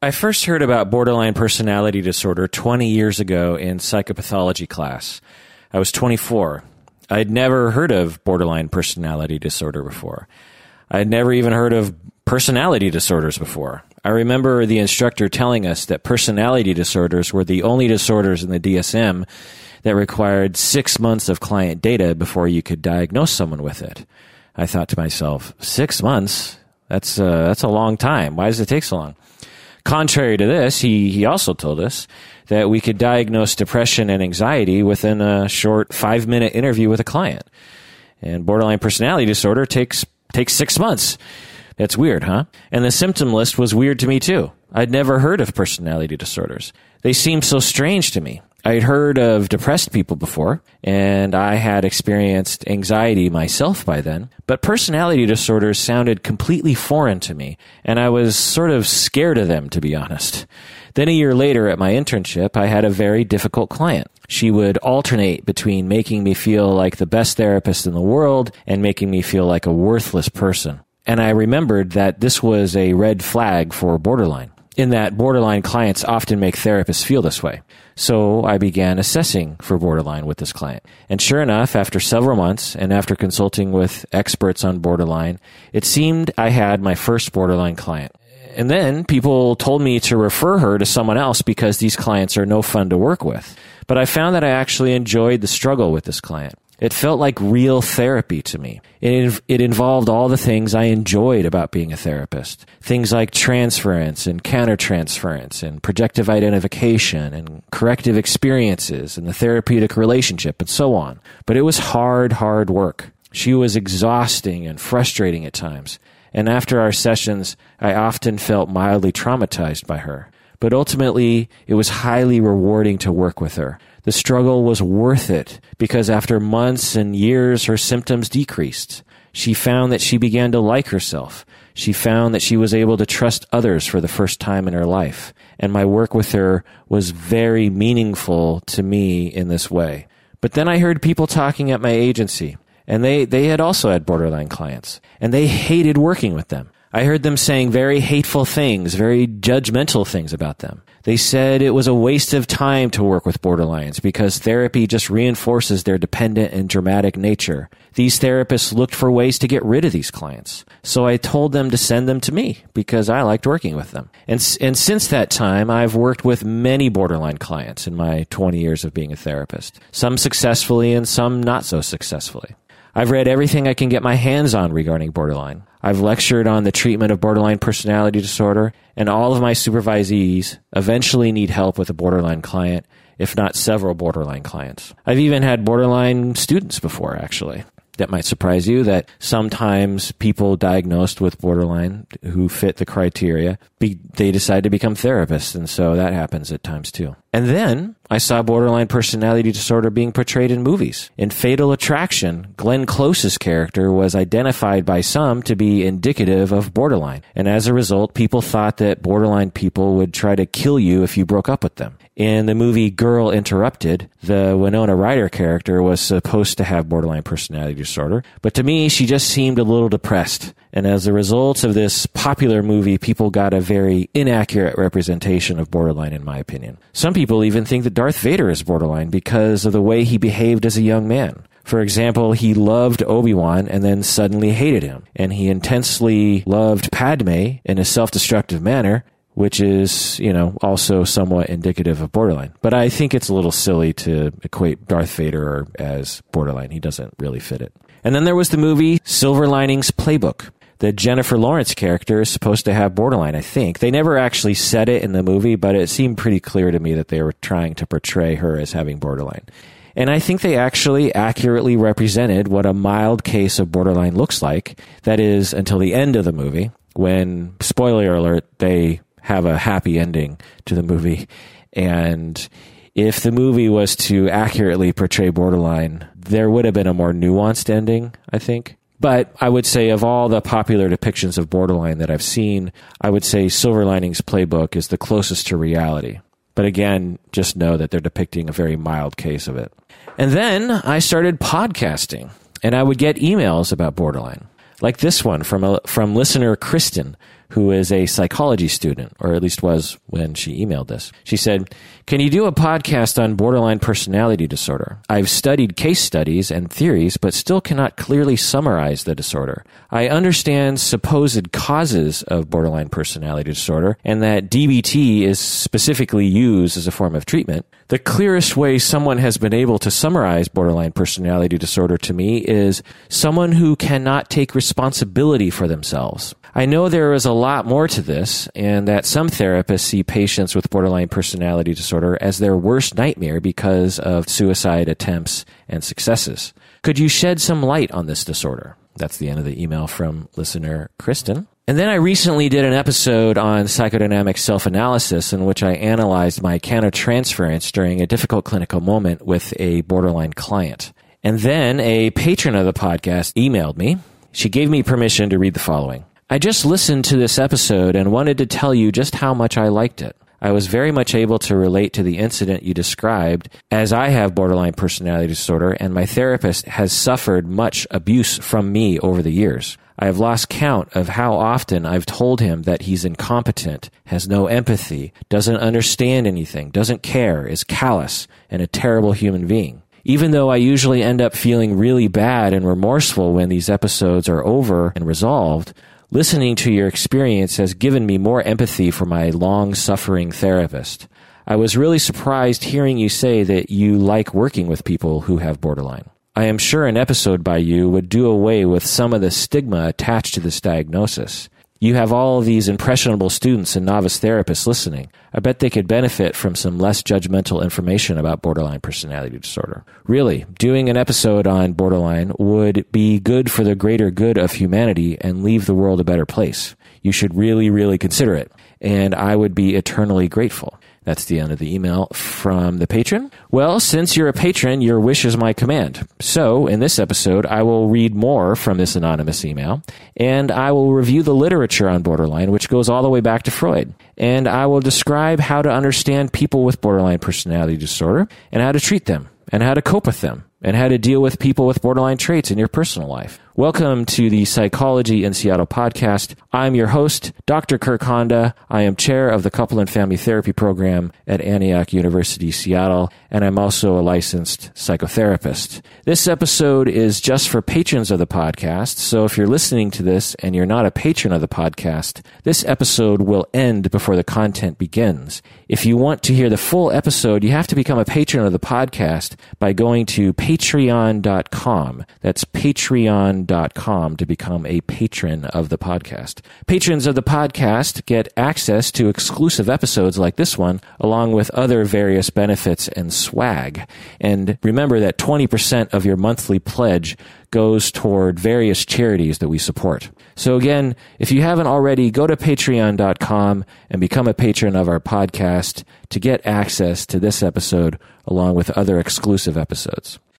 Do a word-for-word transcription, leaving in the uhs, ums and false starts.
I first heard about borderline personality disorder twenty years ago in psychopathology class. I was twenty-four. I'd never heard of borderline personality disorder before. I'd never even heard of personality disorders before. I remember the instructor telling us that personality disorders were the only disorders in the D S M that required six months of client data before you could diagnose someone with it. I thought to myself, six months? That's, uh, that's a long time. Why does it take so long? Contrary to this, he, he also told us that we could diagnose depression and anxiety within a short five-minute interview with a client. And borderline personality disorder takes takes six months. That's weird, huh? And the symptom list was weird to me, too. I'd never heard of personality disorders. They seemed so strange to me. I'd heard of depressed people before, and I had experienced anxiety myself by then, but personality disorders sounded completely foreign to me, and I was sort of scared of them, to be honest. Then a year later at my internship, I had a very difficult client. She would alternate between making me feel like the best therapist in the world and making me feel like a worthless person. And I remembered that this was a red flag for borderline, in that borderline clients often make therapists feel this way. So I began assessing for borderline with this client. And sure enough, after several months and after consulting with experts on borderline, it seemed I had my first borderline client. And then people told me to refer her to someone else because these clients are no fun to work with. But I found that I actually enjoyed the struggle with this client. It felt like real therapy to me. It, it involved all the things I enjoyed about being a therapist. Things like transference and countertransference and projective identification and corrective experiences and the therapeutic relationship and so on. But it was hard, hard work. She was exhausting and frustrating at times. And after our sessions, I often felt mildly traumatized by her. But ultimately, it was highly rewarding to work with her. The struggle was worth it because after months and years, her symptoms decreased. She found that she began to like herself. She found that she was able to trust others for the first time in her life. And my work with her was very meaningful to me in this way. But then I heard people talking at my agency, and they, they had also had borderline clients, and they hated working with them. I heard them saying very hateful things, very judgmental things about them. They said it was a waste of time to work with borderlines because therapy just reinforces their dependent and dramatic nature. These therapists looked for ways to get rid of these clients. So I told them to send them to me because I liked working with them. And, and since that time, I've worked with many borderline clients in my twenty years of being a therapist, some successfully and some not so successfully. I've read everything I can get my hands on regarding borderline. I've lectured on the treatment of borderline personality disorder, and all of my supervisees eventually need help with a borderline client, if not several borderline clients. I've even had borderline students before, actually. That might surprise you that sometimes people diagnosed with borderline who fit the criteria, be, they decide to become therapists, and so that happens at times too. And then I saw borderline personality disorder being portrayed in movies. In Fatal Attraction, Glenn Close's character was identified by some to be indicative of borderline, and as a result, people thought that borderline people would try to kill you if you broke up with them. In the movie Girl Interrupted, the Winona Ryder character was supposed to have borderline personality disorder, but to me, she just seemed a little depressed. And as a result of this popular movie, people got a very inaccurate representation of borderline, in my opinion. Some people even think that Darth Vader is borderline because of the way he behaved as a young man. For example, he loved Obi-Wan and then suddenly hated him. And he intensely loved Padme in a self-destructive manner, which is, you know, also somewhat indicative of borderline. But I think it's a little silly to equate Darth Vader as borderline. He doesn't really fit it. And then there was the movie Silver Linings Playbook. The Jennifer Lawrence character is supposed to have borderline, I think. They never actually said it in the movie, but it seemed pretty clear to me that they were trying to portray her as having borderline. And I think they actually accurately represented what a mild case of borderline looks like. That is, until the end of the movie, when, spoiler alert, they have a happy ending to the movie. And if the movie was to accurately portray borderline, there would have been a more nuanced ending, I think. But I would say of all the popular depictions of borderline that I've seen, I would say Silver Linings Playbook is the closest to reality. But again, just know that they're depicting a very mild case of it. And then I started podcasting, and I would get emails about borderline, like this one from a, from listener Kristen, who is a psychology student, or at least was when she emailed this. She said, "Can you do a podcast on borderline personality disorder? I've studied case studies and theories, but still cannot clearly summarize the disorder. I understand supposed causes of borderline personality disorder and that D B T is specifically used as a form of treatment. The clearest way someone has been able to summarize borderline personality disorder to me is someone who cannot take responsibility for themselves. I know there is a lot more to this, and that some therapists see patients with borderline personality disorder as their worst nightmare because of suicide attempts and successes. Could you shed some light on this disorder?" That's the end of the email from listener Kristen. And then I recently did an episode on psychodynamic self-analysis in which I analyzed my countertransference during a difficult clinical moment with a borderline client. And then a patron of the podcast emailed me. She gave me permission to read the following. "I just listened to this episode and wanted to tell you just how much I liked it. I was very much able to relate to the incident you described, as I have borderline personality disorder and my therapist has suffered much abuse from me over the years. I have lost count of how often I've told him that he's incompetent, has no empathy, doesn't understand anything, doesn't care, is callous, and a terrible human being. Even though I usually end up feeling really bad and remorseful when these episodes are over and resolved, listening to your experience has given me more empathy for my long-suffering therapist. I was really surprised hearing you say that you like working with people who have borderline. I am sure an episode by you would do away with some of the stigma attached to this diagnosis. You have all of these impressionable students and novice therapists listening. I bet they could benefit from some less judgmental information about borderline personality disorder. Really, doing an episode on borderline would be good for the greater good of humanity and leave the world a better place. You should really, really consider it, and I would be eternally grateful." That's the end of the email from the patron. Well, since you're a patron, your wish is my command. So, in this episode, I will read more from this anonymous email, and I will review the literature on borderline, which goes all the way back to Freud. And I will describe how to understand people with borderline personality disorder, and how to treat them, and how to cope with them, and how to deal with people with borderline traits in your personal life. Welcome to the Psychology in Seattle podcast. I'm your host, Doctor Kirk Honda. I am chair of the Couple and Family Therapy program at Antioch University, Seattle, and I'm also a licensed psychotherapist. This episode is just for patrons of the podcast, so if you're listening to this and you're not a patron of the podcast, this episode will end before the content begins. If you want to hear the full episode, you have to become a patron of the podcast by going to patreon dot com. That's patreon dot com to become a patron of the podcast. Patrons of the podcast get access to exclusive episodes like this one, along with other various benefits and swag. And remember that twenty percent of your monthly pledge goes toward various charities that we support. So again, if you haven't already, go to patreon dot com and become a patron of our podcast to get access to this episode along with other exclusive episodes.